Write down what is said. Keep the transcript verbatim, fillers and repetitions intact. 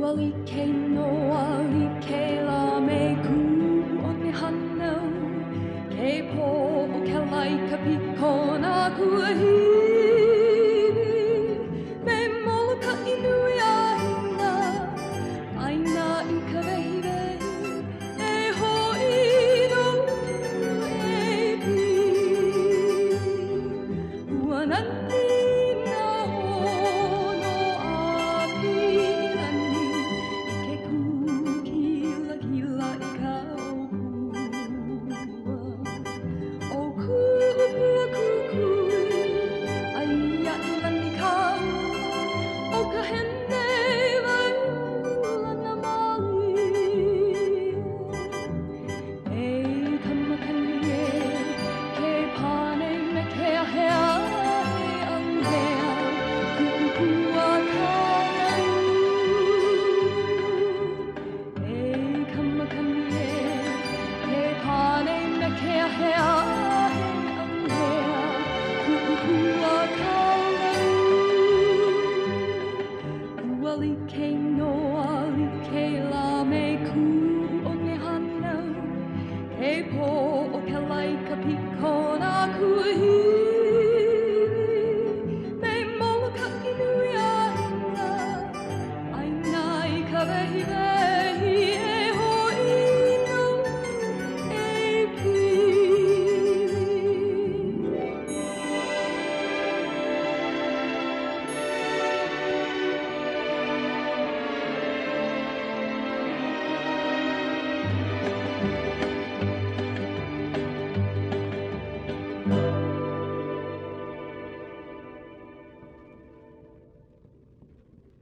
Wali ke no ali ke la me ku o te hana ke po o ke lai ka piko na kuahiwi me molo ka inui a hina aina I ka vehi vehi e hoi no e pi ua nani na hono a pilani I ke kukila kila I ka okua o kua kukui aia I lani ka o ka hene waiula na mali e kamakani e ke pane me ke ahea he anghea kukua kāu e kamakani e ke pane me ke ahea he anghea kukua kāu Ua like noa like la me ku o ne hana ke po o ke lai ka piko na kuahiwi me molo ka inui a hina aina I ka vehi vehi